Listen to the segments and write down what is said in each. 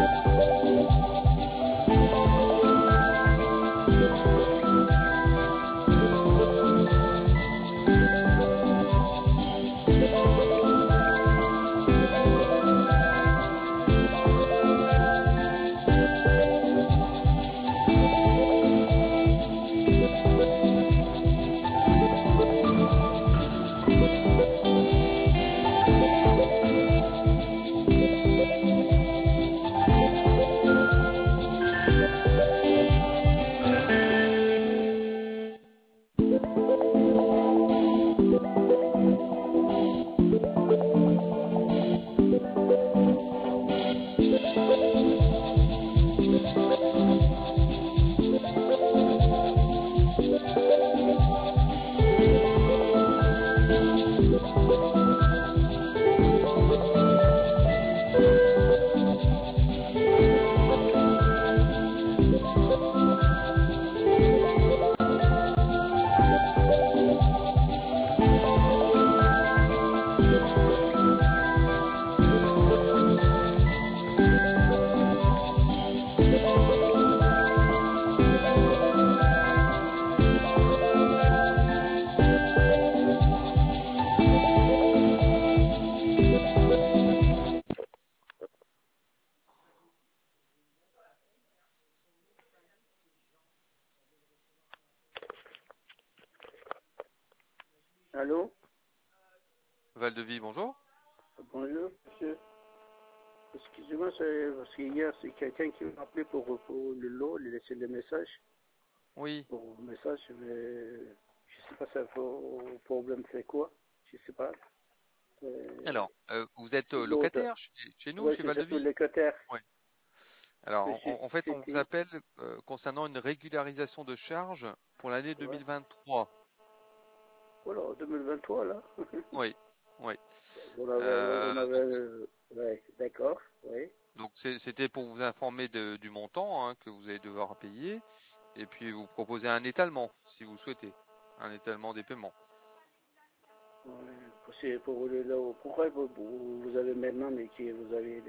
Allô? Valdevie, bonjour. Bonjour, monsieur. Excusez-moi, parce qu'hier, c'est quelqu'un qui m'a appelé pour le lot, il a laissé le message. Oui. Pour le message, mais je sais pas ça problème c'est quoi. Je sais pas. Alors, vous êtes L'autre. locataire chez nous, Oui, chez c'est ça, pour Valdevie? le locataire. Oui. Alors, Monsieur en fait, on vous City. appelle concernant une régularisation de charges pour l'année Ouais. 2023. Voilà, 2023, là. Oui, oui. On avait, Donc, ouais, d'accord, oui. c'était pour vous informer du montant hein, que vous allez devoir payer et puis vous proposer un étalement, si vous souhaitez, un étalement des paiements. Ouais, c'est pour le lot. Pourquoi vous avez maintenant, mais que vous avez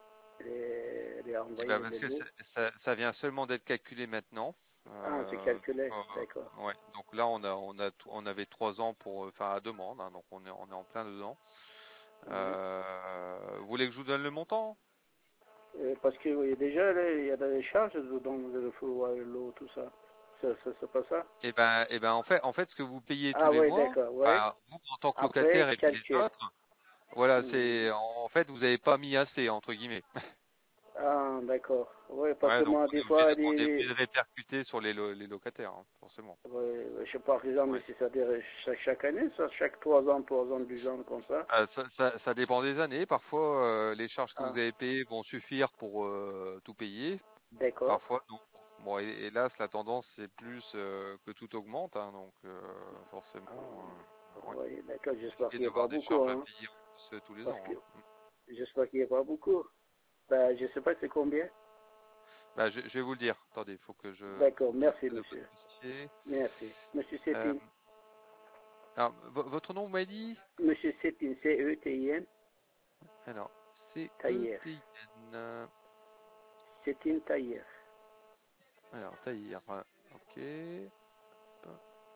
les Eh envoyés ben, parce les que lots? ça vient seulement d'être calculé maintenant. Ah, c'est calculé, Euh, d'accord. ouais. Donc là, on avait 3 ans pour faire la demande, hein, donc on est en plein dedans. Ouais. Vous voulez que je vous donne le montant? Parce que oui, déjà, là, il y a des charges dans le fou, l'eau, tout ça. C'est pas ça? En fait, ce que vous payez tous Ah, les oui, mois, d'accord, oui. bah, vous en tant que Après, locataire et puis les calcul. autres, voilà, Mhm. en fait, vous n'avez pas mis assez entre guillemets. Ah, d'accord. Oui, parce Ouais, que donc moi, on des est obligé fois, de, on est obligé de répercuter sur les locataires, hein, forcément. ouais, je sais pas, par exemple, Ouais. c'est-à-dire chaque année, ça, chaque 3 ans, 2 ans, comme ça. Ça dépend des années. Parfois, les charges que vous Ah, avez payées vont suffire pour tout payer. d'accord. Parfois, non. Bon, hélas, la tendance, c'est plus que tout augmente. Hein, donc, forcément, Ah, ouais, oui, d'accord, j'espère compliqué qu'il n'y a pas d'avoir des beaucoup, charges à hein. payer en plus tous les Parce que ans. Hein. j'espère qu'il n'y a pas beaucoup. Ben, je sais pas c'est combien. Bah, je vais vous le dire. Attendez, il faut que D'accord, merci, j'accède à votre monsieur. dossier. Merci. Monsieur Euh, Sétine. alors, votre nom, vous m'avez dit? Monsieur Sétine, C-E-T-I-N, Alors, Taillère. C-E-T-I-N. Sétine Taillère. Alors, Tahir. Ok. Hop.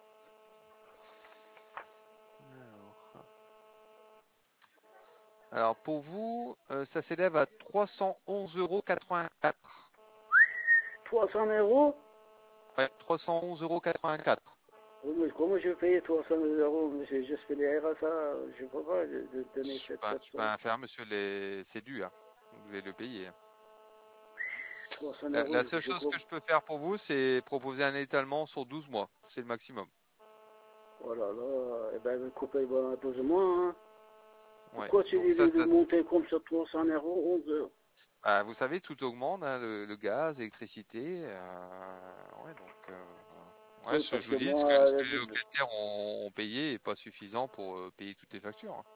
Alors. Alors pour vous, ça s'élève à 311,84 €. 300 euros? Ouais, 311,84 €. Oui, mais comment je vais payer 300 euros, monsieur? Juste fait les RSA, je ne peux pas de donner cette Je peux somme. rien faire, monsieur, c'est dû, hein. Vous allez le payer. 300 La euros, seule je chose peux. que je peux faire pour vous, c'est proposer un étalement sur 12 mois. C'est le maximum. Voilà, là, eh ben, coupez à 12 mois, hein. Ouais. Pourquoi tu Donc dis ça, de monter comme ça 300 euros, 11 heures? vous savez, tout augmente, hein, le gaz, l'électricité. Ouais, donc, ouais, Oui, ce que parce je que vous dis, moi, ce que les locataires ont payé est pas suffisant pour payer toutes les factures. Hein.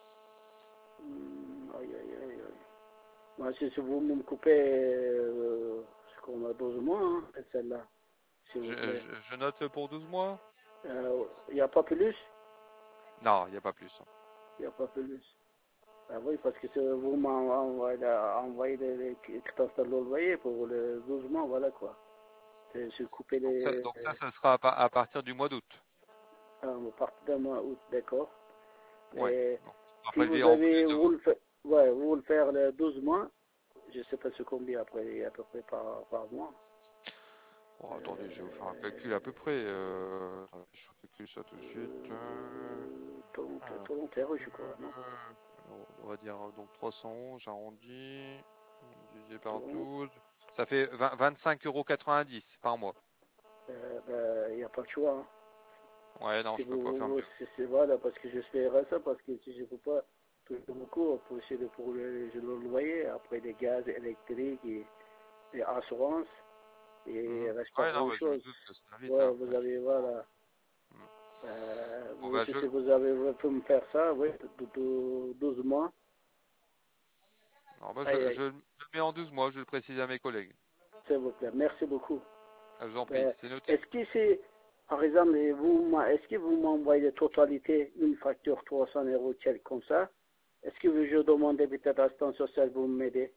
aïe, aïe, aïe, aïe. Moi, si vous me coupez, ce qu'on a 12 mois, hein, celle-là, s'il vous plaît. Je note pour 12 mois? Il n'y a pas plus? Non, il n'y a pas plus. Il n'y a pas plus. Ah oui, parce que vous m'envoyez envoyé les quittances de loyer pour les 12 mois, voilà quoi. C'est couper les... Donc ça sera à partir du mois d'août. à partir d'un mois août, d'accord. Ouais. Et Donc, ça sera si prélevé vous en plus avez, de vous le faites, ouais, vous le faire les 12 mois, je sais pas ce combien après, à peu près par mois. Oh, attendez, je vais vous faire un calcul à peu près. Attendez, je calcule ça tout de suite. Alors, Volontaire, je crois, non? on va dire donc 311, j'arrondis, divisé par Toulon, 12. Ça fait 25,90 € par mois. il n'y a pas de choix, hein. Ouais, non, Si je peux pas faire mieux. voilà, parce que j'espérais ça, parce que si je ne peux pas tout mon cours pour essayer de pour le loyer, après les gaz électriques et les assurances, et il Mhm. reste pas Ouais, non, grand bah, je me chose. doute que ça va vite, Ouais, hein. vous Ouais, je avez, comprends. voilà. Mhm. Bon, Vous bah, aussi, si vous avez pu me faire ça, oui, 12 mois. alors, bah, Aïe, je aïe, le mets en 12 mois, je le précise à mes collègues. s'il vous plaît. Merci beaucoup. Ah, je vous en prie, c'est noté. Est-ce que c'est, par exemple, est-ce que vous m'envoyez la totalité, une facture 300 euros, quelque comme ça? Est-ce que je demande peut-être à l'assistance sociale pour m'aider?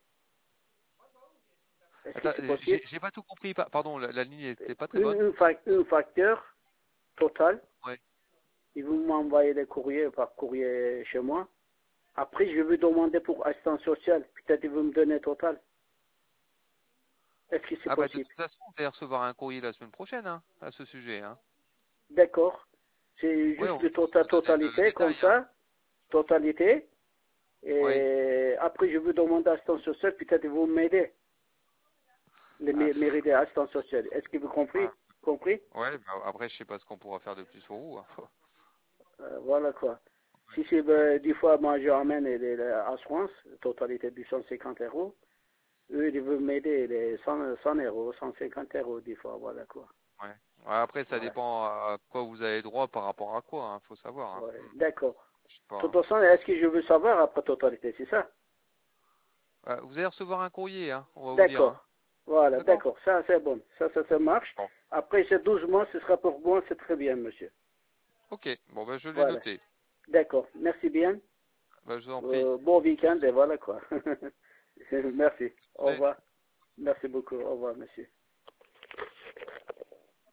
Est-ce que Attends, c'est possible? j'ai pas tout compris. Pardon, la ligne était pas très Une, bonne. une facture totale, Ouais. et vous m'envoyez le courrier par courrier chez moi. Après, je vais demander pour assistance sociale. Peut-être vous me donnez total. Est-ce que c'est Ah bah de possible? toute façon, vous allez recevoir un courrier la semaine prochaine, hein, à ce sujet, hein. D'accord. C'est Ouais, juste on le va vous donner le totalité, comme détail, hein. ça. Totalité. Oui. Et après, je vais demander assistance sociale. Peut-être vous m'aidez. Les Ah, mérites assistance sociale. Est-ce que vous compris? ouais. Compris? Ouais, bah, après, je sais pas ce qu'on pourra faire de plus pour vous, hein. Voilà quoi. Ouais. Si c'est Ouais. des fois, moi, je ramène l'assurance, totalité de 150 euros. Eux, ils veulent m'aider les 100 euros, 150 euros, des fois, voilà quoi. Ouais. Ouais, après, ça Ouais, dépend à quoi vous avez droit par rapport à quoi, hein, faut savoir, hein. ouais, d'accord. Je sais De pas, toute hein. façon, est-ce que je veux savoir après totalité, c'est ça? Vous allez recevoir un courrier, hein, on va vous dire, hein. D'accord. Voilà, D'accord? d'accord. Ça, c'est bon. Ça marche. Bon. Après ces 12 mois, ce sera pour moi, c'est très bien, monsieur. Ok. Bon, ben, je l'ai Voilà. noté. D'accord. Merci bien. Ben, je vous en prie. Bon week-end et voilà quoi. Merci. Au Bonne journée. revoir. Merci beaucoup. Au revoir, monsieur.